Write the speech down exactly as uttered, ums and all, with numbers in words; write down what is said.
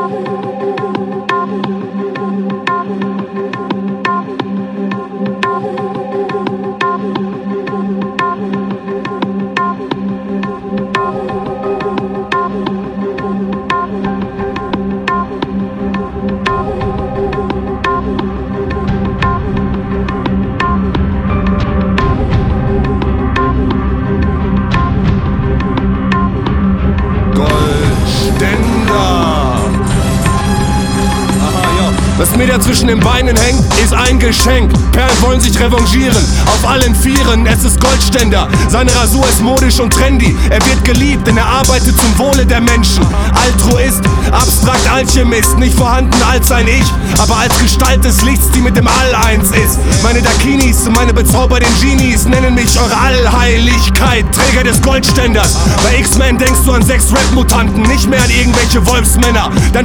Was mir da zwischen den Beinen hängt, ist ein Geschenk. Perlen wollen sich revanchieren, auf allen Vieren, es ist Goldständer. Seine Rasur ist modisch und trendy. Er wird geliebt, denn er arbeitet zum Wohle der Menschen. Altruist, abstrakt Alchemist, nicht vorhanden als ein Ich, aber als Gestalt des Lichts, die mit dem All eins ist. Meine Dakinis, meine bezauberten Genies nennen mich eure Allheiligkeit, Träger des Goldständers. Bei X-Men denkst du an sechs Rap-Mutanten, nicht mehr an irgendwelche Wolfsmänner. Dein